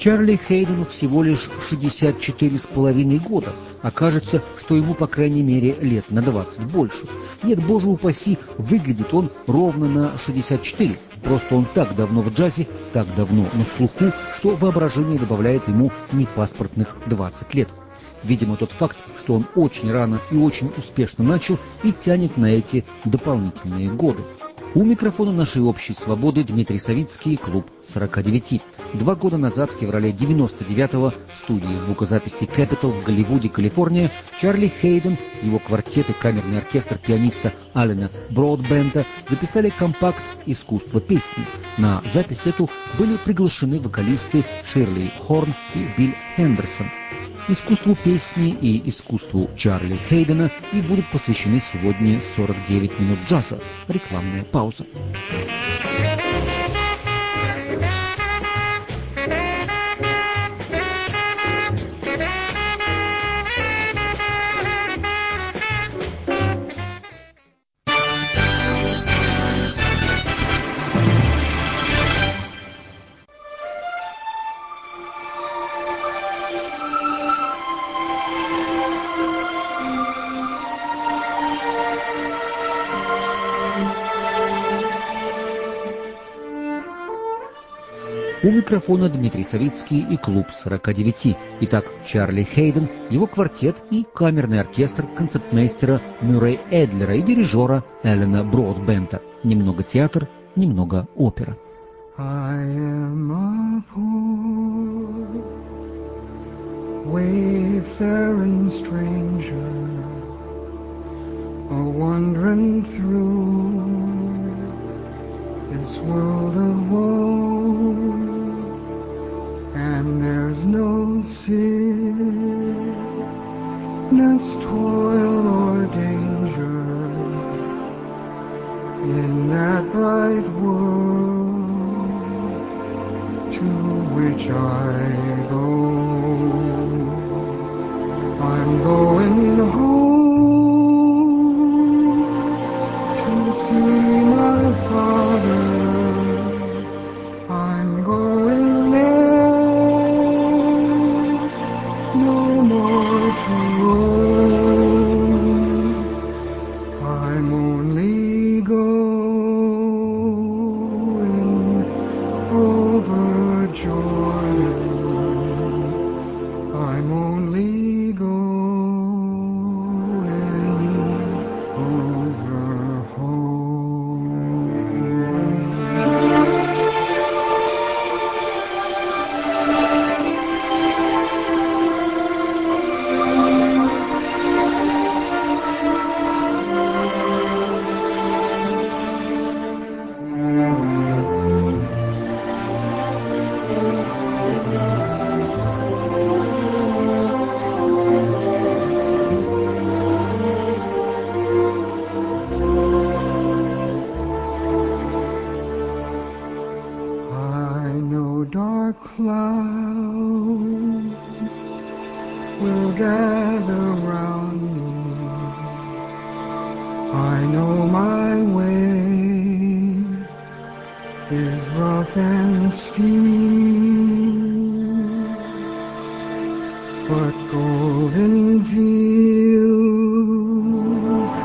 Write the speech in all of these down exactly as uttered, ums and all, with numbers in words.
Чарли Хейдену всего лишь шестьдесят четыре с половиной года, а кажется, что ему по крайней мере лет на двадцать больше. Нет, боже упаси, выглядит он ровно на шестьдесят четыре. Просто он так давно в джазе, так давно на слуху, что воображение добавляет ему непаспортных двадцать лет. Видимо, тот факт, что он очень рано и очень успешно начал, и тянет на эти дополнительные годы. У микрофона нашей общей свободы Дмитрий Савицкий, клуб сорока девяти. Два года назад, в феврале девяносто девятого, в студии звукозаписи Capitol в Голливуде, Калифорния, Чарли Хейден, его квартет и камерный оркестр пианиста Алена Бродбента записали компакт «Искусство песни». На запись эту были приглашены вокалисты Ширли Хорн и Билл Хендерсон. Искусству песни и искусству Чарли Хейдена и будут посвящены сегодня сорок девять минут джаза. Рекламная пауза. У микрофона Дмитрий Савицкий и клуб сорока девяти. Итак, Чарли Хейден, его квартет и камерный оркестр концертмейстера Мюррей Эдлера и дирижера Эллена Бродбента. Немного театр, немного опера. I am a poor, wayfaring stranger, a wandering through this world of woe, and there's no sickness, toil, or danger in that bright world to which I go. I'm going home to see my father. I'm going there, no more to roam. I'm only going over Jordan. I'm only going over home. I know dark clouds will gather round me. I know my way is rough and steep, but golden fields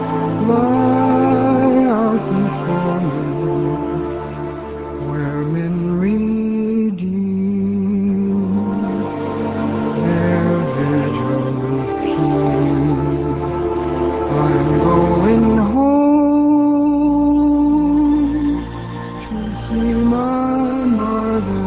lie out before me, where men redeem their vigils keep. I'm going home to see my mother.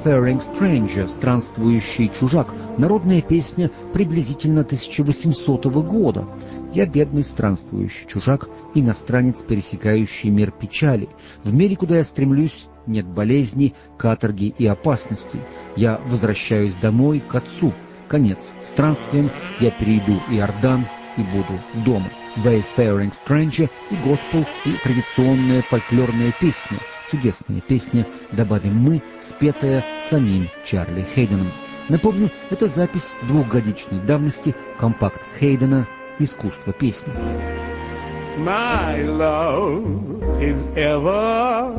Wayfaring Stranger, странствующий чужак, народная песня приблизительно тысяча восьмисотого года. Я бедный странствующий чужак, иностранец, пересекающий мир печали. В мире, куда я стремлюсь, нет болезней, каторги и опасностей. Я возвращаюсь домой к отцу. Конец странствиям, я перейду Иордан и буду дома. Wayfaring Stranger и госпел, и традиционная фольклорная песня. Чудесная песня, добавим мы, спетая самим Чарли Хейденом. Напомню, это запись двухгодичной давности, компакт Хейдена «Искусство песни». My love is ever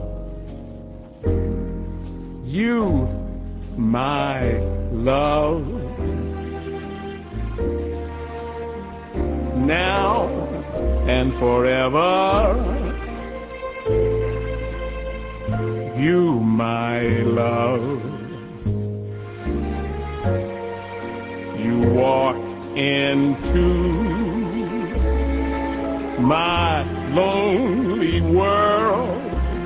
you, my love. Now and forever, you, my love. You walked into my lonely world.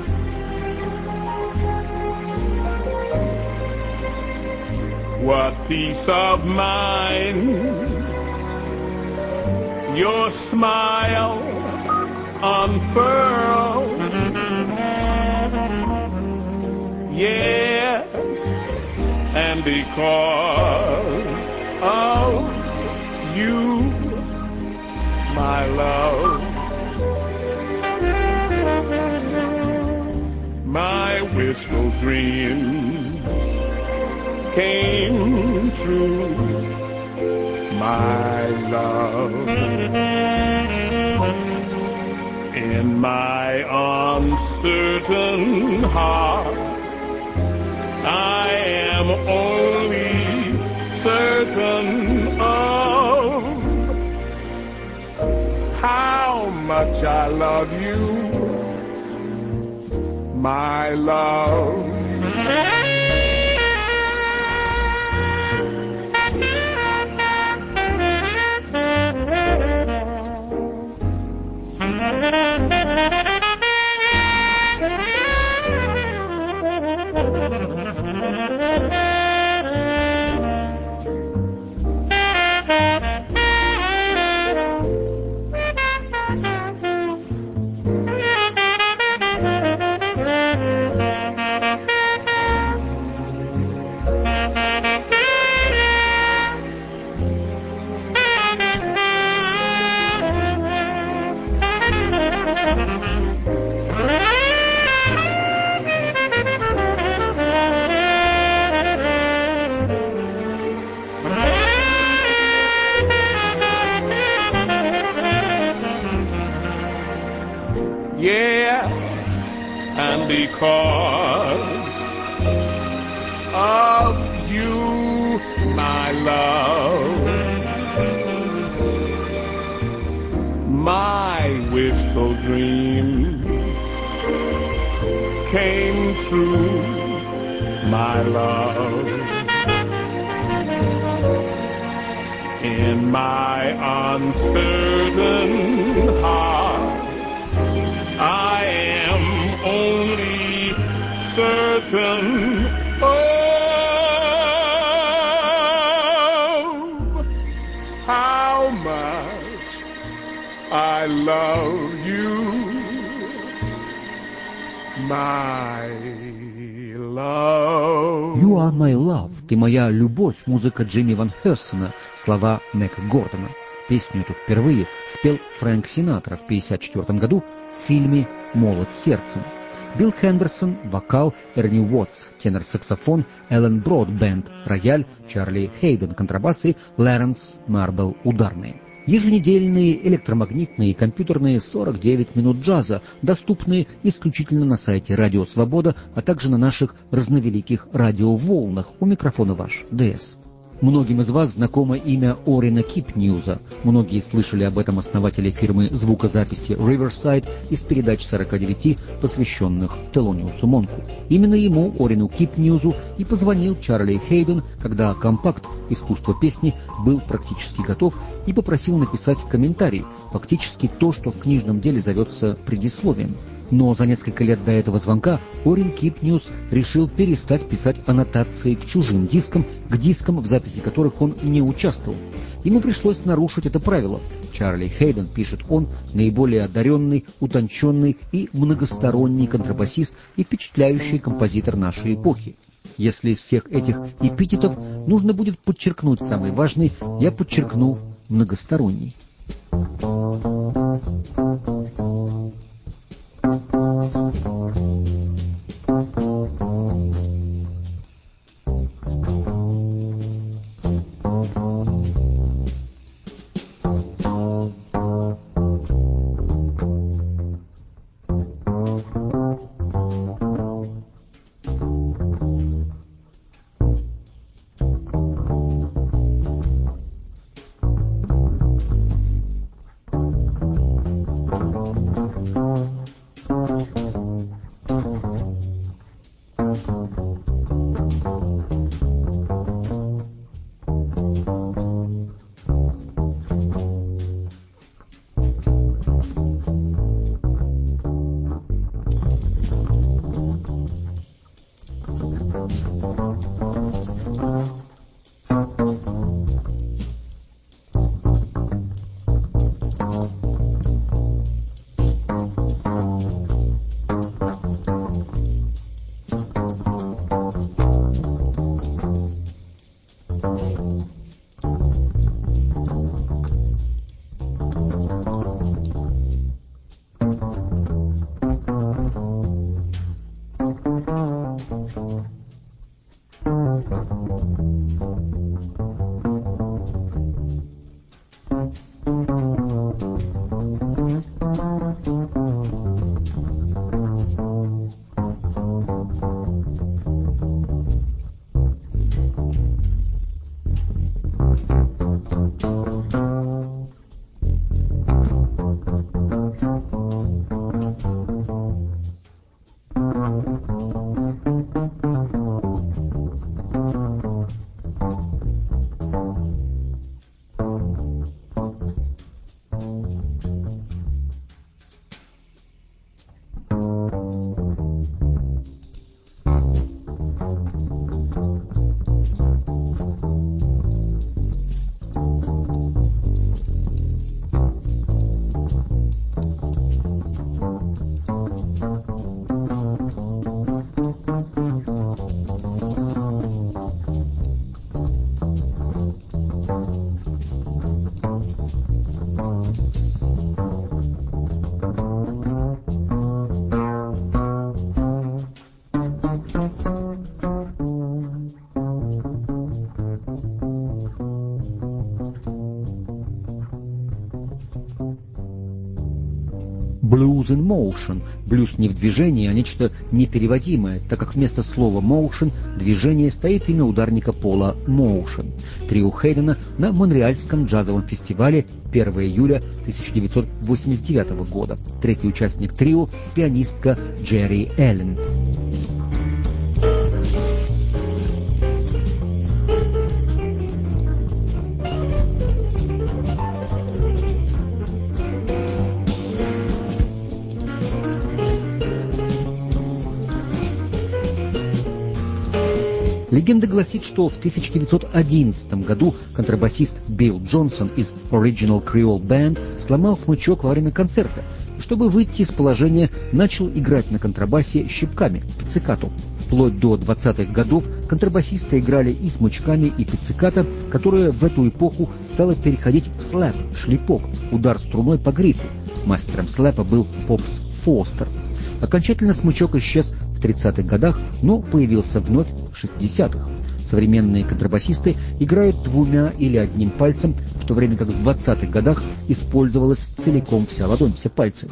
What peace of mind your smile unfurled. Yes, and because of you, my love, my wishful dreams came true, my love. In my uncertain heart, I am only certain of how much I love you, my love. Yes, and because of you, my love, my wistful dreams came true, my love. In my uncertain heart, I am only certain of how much I love you, my love. You are my love, ты моя любовь, музыка Джимми Ван Хессена, слова Мэка Гордона. Песню эту впервые спел Фрэнк Синатра в пятьдесят четвёртом году в фильме «Молот сердцем». Билл Хендерсон, вокал, Эрни Уотс, тенор-саксофон, Эллен Бродбенд, рояль, Чарли Хейден, контрабас и Лэренс Марбл, ударные. Еженедельные электромагнитные и компьютерные сорок девять минут джаза, доступные исключительно на сайте Радио Свобода, а также на наших разновеликих радиоволнах. У микрофона ваш ДС. Многим из вас знакомо имя Орина Кипньюза. Многие слышали об этом основателе фирмы звукозаписи Riverside из передач сорока девяти, посвященных Телониусу Монку. Именно ему, Орину Кипньюзу, и позвонил Чарли Хейден, когда компакт «Искусство песни» был практически готов, и попросил написать комментарий, фактически то, что в книжном деле зовется предисловием. Но за несколько лет до этого звонка Орин Кипниус решил перестать писать аннотации к чужим дискам, к дискам, в записи которых он не участвовал. Ему пришлось нарушить это правило. Чарли Хейден, пишет он, наиболее одаренный, утонченный и многосторонний контрабасист и впечатляющий композитор нашей эпохи. Если из всех этих эпитетов нужно будет подчеркнуть самый важный, я подчеркну многосторонний. Blues in motion. Блюз не в движении, а нечто непереводимое, так как вместо слова motion движение стоит имя ударника пола motion. Трио Хейдена на Монреальском джазовом фестивале первого июля тысяча девятьсот восемьдесят девятого года. Третий участник трио — пианистка Джерри Эллен. Легенда гласит, что в тысяча девятьсот одиннадцатом году контрабасист Билл Джонсон из Original Creole Band сломал смычок во время концерта и, чтобы выйти из положения, начал играть на контрабасе щипками, пиццикату. Вплоть до двадцатых годов контрабасисты играли и смычками, и пиццикато, которое в эту эпоху стало переходить в слэп, шлепок, удар струной по грифу. Мастером слэпа был Попс Фостер. Окончательно смычок исчез в тридцатых годах, но появился вновь в шестидесятых. Современные контрабасисты играют двумя или одним пальцем, в то время как в двадцатых годах использовалась целиком вся ладонь, все пальцы.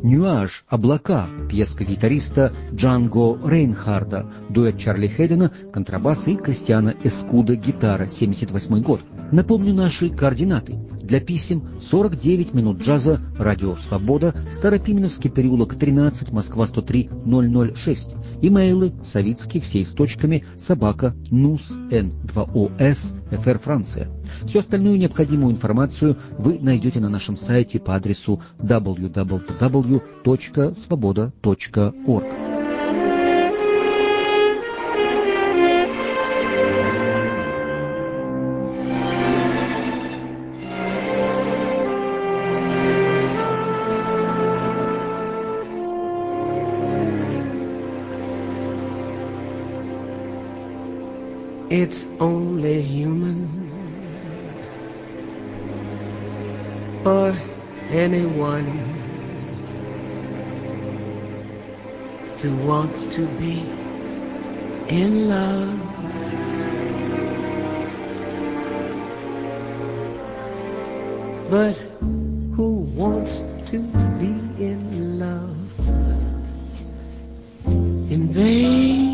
«Нюаж», «Облака», пьеска гитариста Джанго Рейнхарда, дуэт Чарли Хейдена, контрабас и Кристиана Эскуда, гитара, семьдесят восьмой год. Напомню наши координаты. Для писем сорок девять минут джаза, Радио Свобода, Старопименовский переулок тринадцать, Москва сто три ноль ноль шесть. Имейлы Савицкий, все с точками, собака, нус, эн два о эс, эф эр Франция. Всю остальную необходимую информацию вы найдете на нашем сайте по адресу дабл ю дабл ю дабл ю точка свобода точка орг. It's only human for anyone to want to be in love. But who wants to be in love in vain?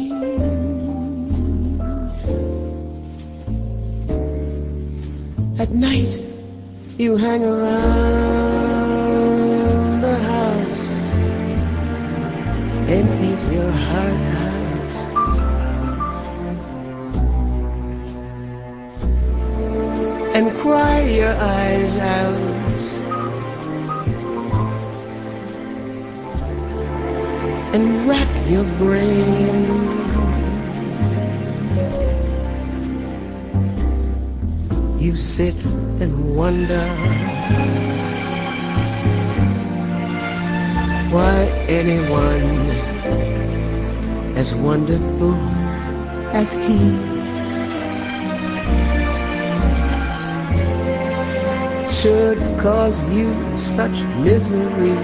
At night you hang around the house and eat your heart out, and cry your eyes out, and rack your brain. You sit and wonder why anyone as wonderful as he should cause you such misery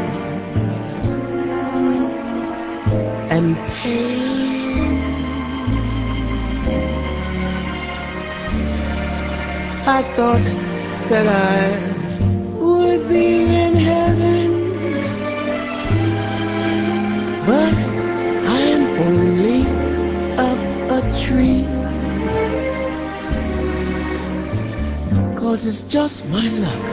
and pain. I thought that I would be in heaven, but I'm only up a tree, 'cause it's just my luck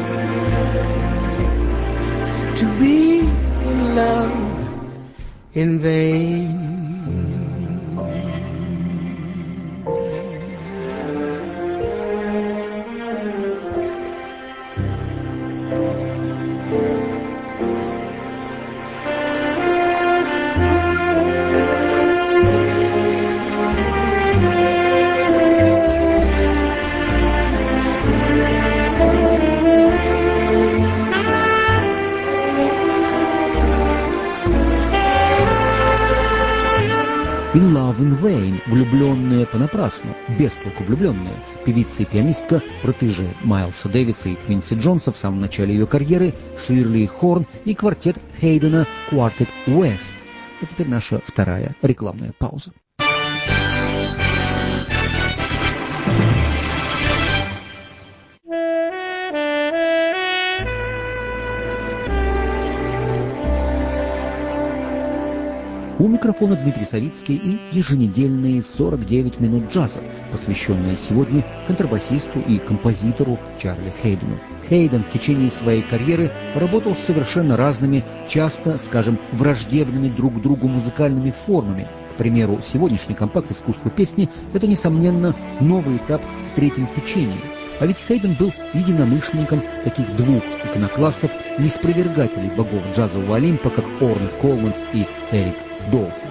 to be in love in vain. In Love in Vain, влюбленные понапрасну, без толку влюбленные. Певица и пианистка, протеже Майлса Дэвиса и Квинси Джонса в самом начале ее карьеры, Ширли Хорн и квартет Хейдена Quartet West. А теперь наша вторая рекламная пауза. У микрофона Дмитрий Савицкий и еженедельные сорок девять минут джаза, посвященные сегодня контрабасисту и композитору Чарли Хейдену. Хейден в течение своей карьеры работал с совершенно разными, часто, скажем, враждебными друг другу музыкальными формами. К примеру, сегодняшний компакт «Искусство песни» — это, несомненно, новый этап в третьем течении. А ведь Хейден был единомышленником таких двух иконокластов, неспровергателей богов джазового Олимпа, как Орнет Колман и Эрик Долфи.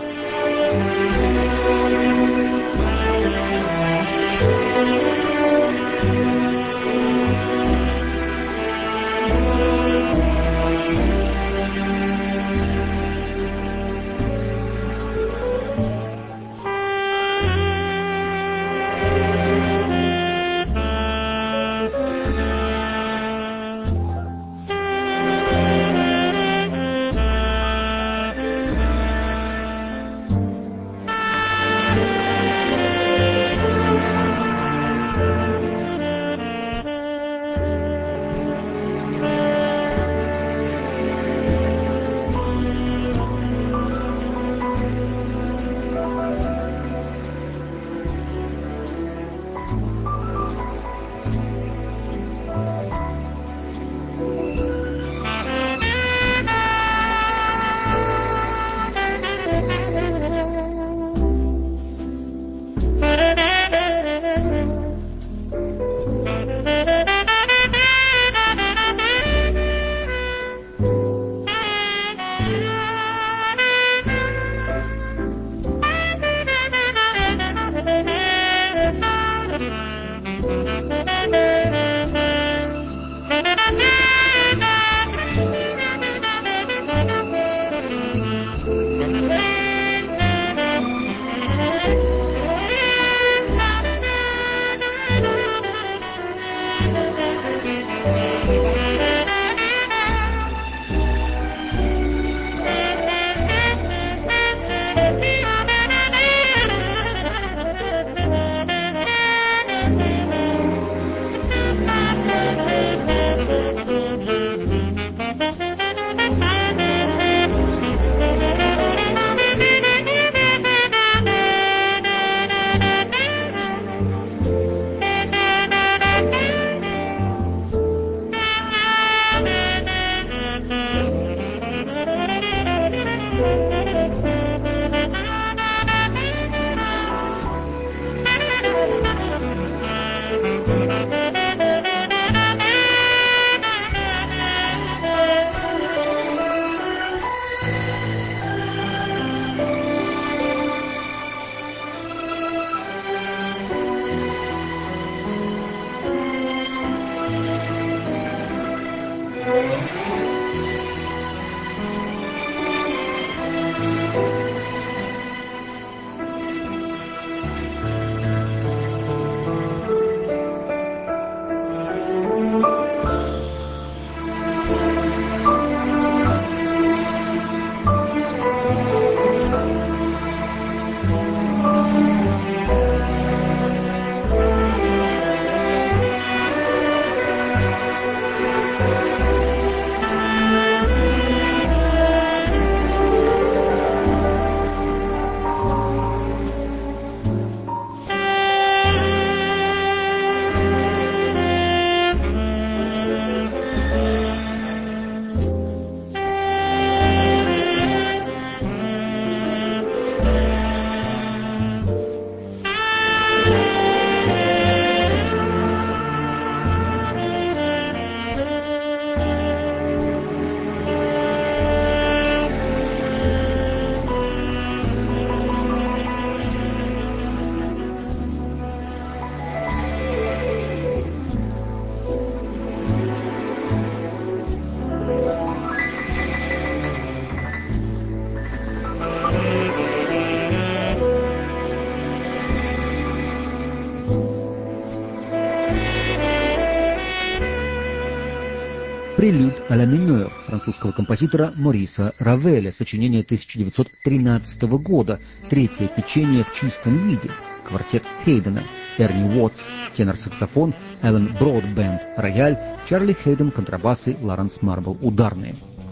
Прелюд а ля минeur французского композитора Мориса Равеля, сочинение тысяча девятьсот тринадцатого года, третье течение в чистом виде, квартет Хейдена, Эрни Уотс, тенор-саксофон, Эллен Бродбенд, рояль, Чарли Хейден, контрабасы, Лоренс Марбл, ударные.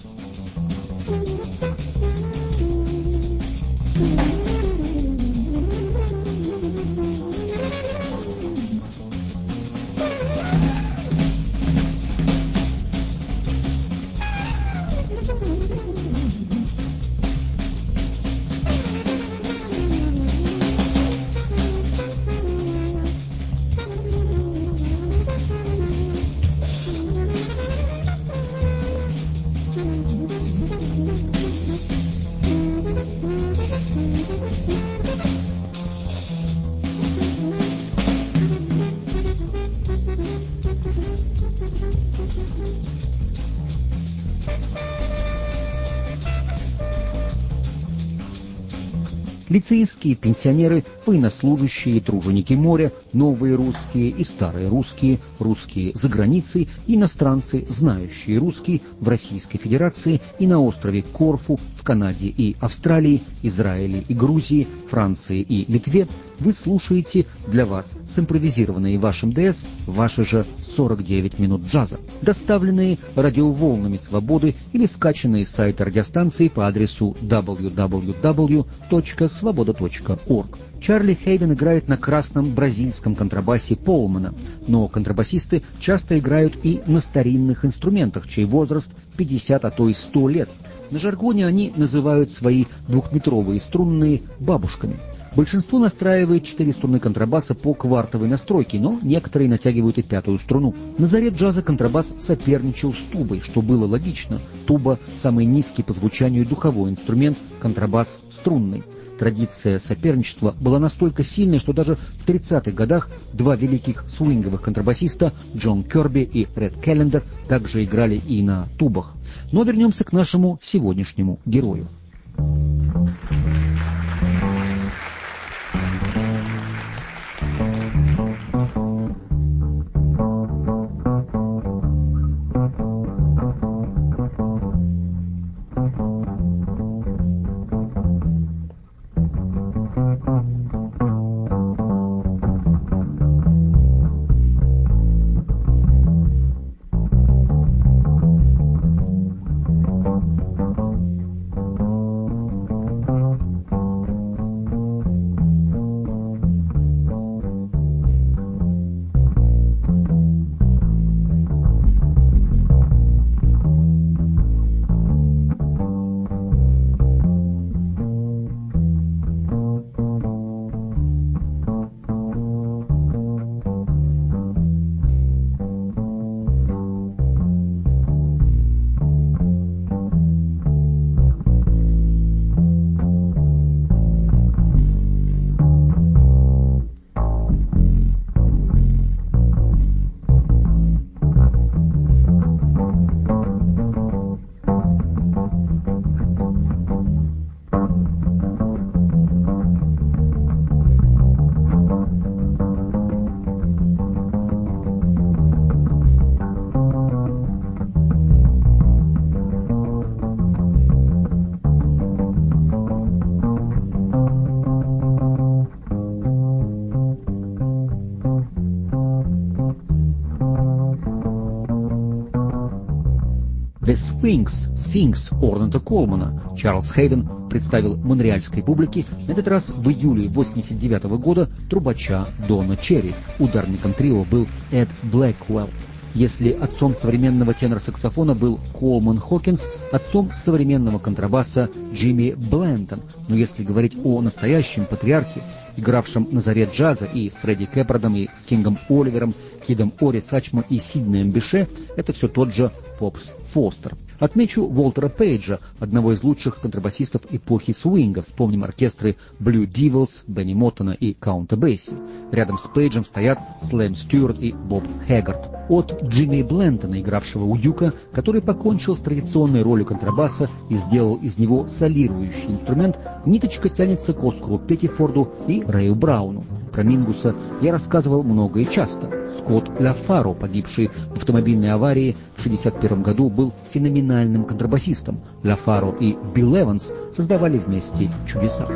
Лицейские, пенсионеры, военнослужащие, труженики моря, новые русские и старые русские, русские за границей, иностранцы, знающие русский в Российской Федерации и на острове Корфу, в Канаде и Австралии, Израиле и Грузии, Франции и Литве, вы слушаете для вас симпровизированные вашим ДС ваши же сорок девять минут джаза, доставленные радиоволнами свободы или скачанные с сайта радиостанции по адресу дабл ю дабл ю дабл ю точка свобода точка орг. Чарли Хейден играет на красном бразильском контрабасе Полмана, но контрабасисты часто играют и на старинных инструментах, чей возраст пятьдесят, а то и сто лет. На жаргоне они называют свои двухметровые струнные бабушками. Большинство настраивает четыре струны контрабаса по квартовой настройке, но некоторые натягивают и пятую струну. На заре джаза контрабас соперничал с тубой, что было логично. Туба – самый низкий по звучанию духовой инструмент, контрабас – струнный. Традиция соперничества была настолько сильной, что даже в тридцатых годах два великих свинговых контрабасиста Джон Керби и Ред Келлендер также играли и на тубах. Но вернемся к нашему сегодняшнему герою. Things Орнета Колмана Чарльз Хейден представил монреальской публике на этот раз в июле восемьдесят девятого года трубача Дона Черри. Ударником трио был Эд Блэквелл. Если отцом современного тенор-саксофона был Колман Хокинс, отцом современного контрабаса Джимми Блентон. Но если говорить о настоящем патриархе, игравшем на заре джаза и с Фредди Кэппардом, и с Кингом Оливером, Кидом Ори Сачмо и Сиднеем Беше, это все тот же Попс Фостер. Отмечу Уолтера Пейджа, одного из лучших контрабасистов эпохи свинга. Вспомним оркестры Blue Devils, Бенни Моттона и Каунта Бейси. Рядом с Пейджем стоят Слэм Стюарт и Боб Хэггард. От Джимми Блентона, игравшего у Дюка, который покончил с традиционной ролью контрабаса и сделал из него солирующий инструмент, ниточка тянется к Оскару Петтифорду и Рэю Брауну. Про Мингуса я рассказывал много и часто. Скотт Ляфаро, погибший в автомобильной аварии в шестьдесят первом году, был феноменальным контрабасистом. Ляфаро и Билл Эванс создавали вместе чудеса.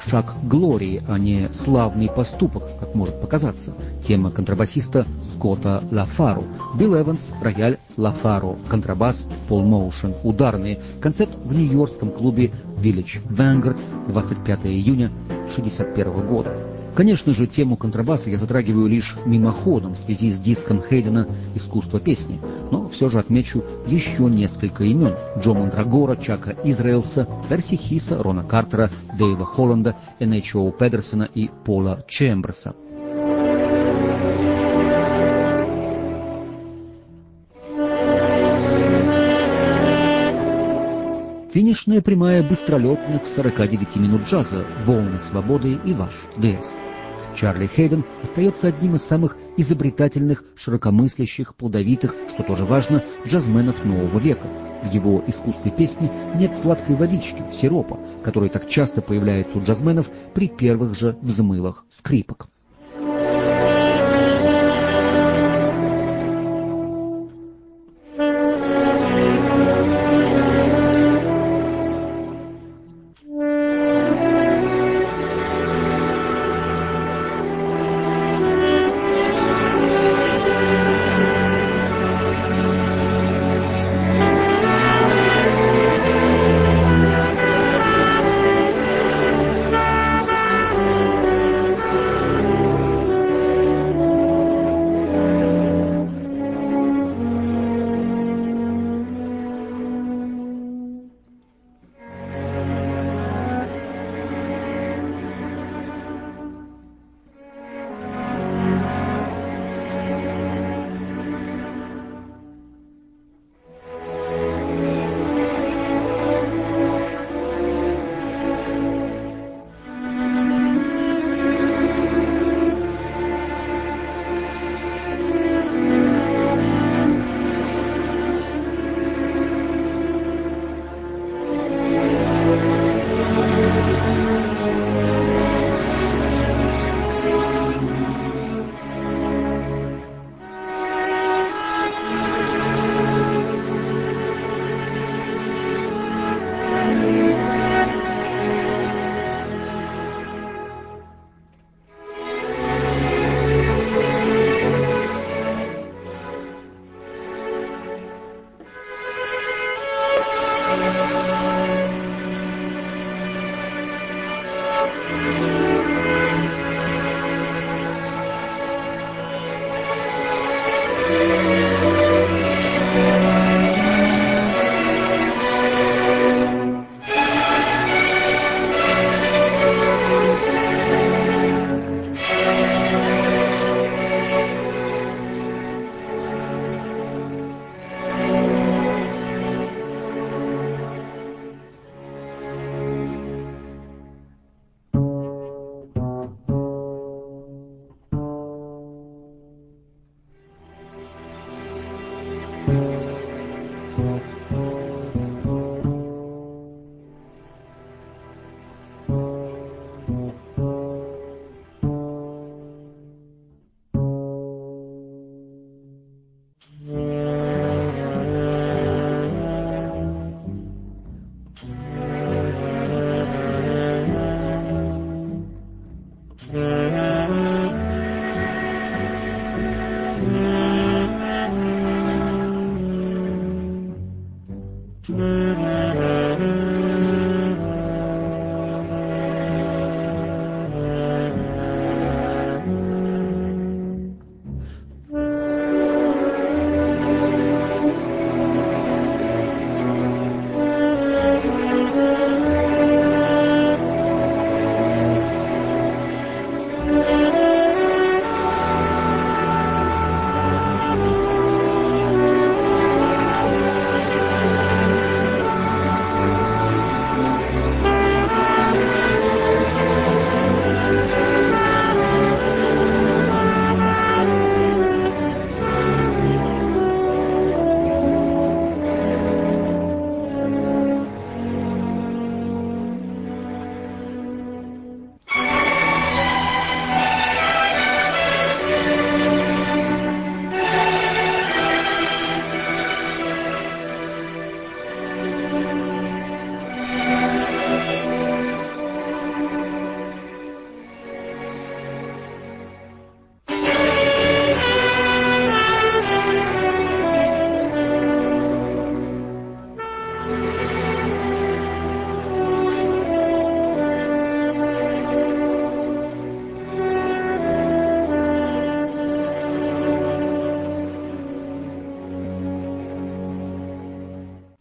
шаг глории, а не славный поступок, как может показаться. Тема контрабасиста Скотта Лафару. Билл Эванс, рояль, Лафару, контрабас, Пол Моушен, ударные. Концерт в нью-йоркском клубе Village Vanguard, двадцать пятого июня шестьдесят первого года. Конечно же, тему контрабаса я затрагиваю лишь мимоходом в связи с диском Хейдена «Искусство песни», но все же отмечу еще несколько имен: Джо Мандрагора, Чака Израэлса, Перси Хиса, Рона Картера, Дэйва Холланда, Эн Эйч Оу Педерсона и Пола Чемберса. Финишная прямая быстролетных сорока девяти минут джаза, волны свободы и ваш ди эс. Чарли Хейден остается одним из самых изобретательных, широкомыслящих, плодовитых, что тоже важно, джазменов нового века. В его искусстве песни нет сладкой водички, сиропа, который так часто появляется у джазменов при первых же взмывах скрипок.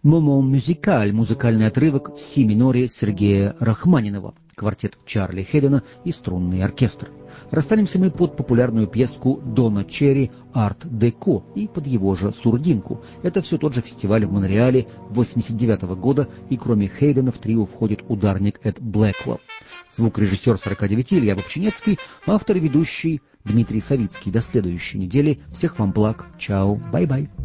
«Момон мюзикаль» — музыкальный отрывок в си миноре Сергея Рахманинова, квартет Чарли Хейдена и струнный оркестр. Расстанемся мы под популярную пьеску Дона Черри «Арт-деко» и под его же сурдинку. Это все тот же фестиваль в Монреале восемьдесят девятого года, и кроме Хейдена в трио входит ударник Эд Блэквелл. Звукорежиссер сорока девяти Илья Бобчинецкий, автор и ведущий Дмитрий Савицкий. До следующей недели. Всех вам благ. Чао. Бай-бай.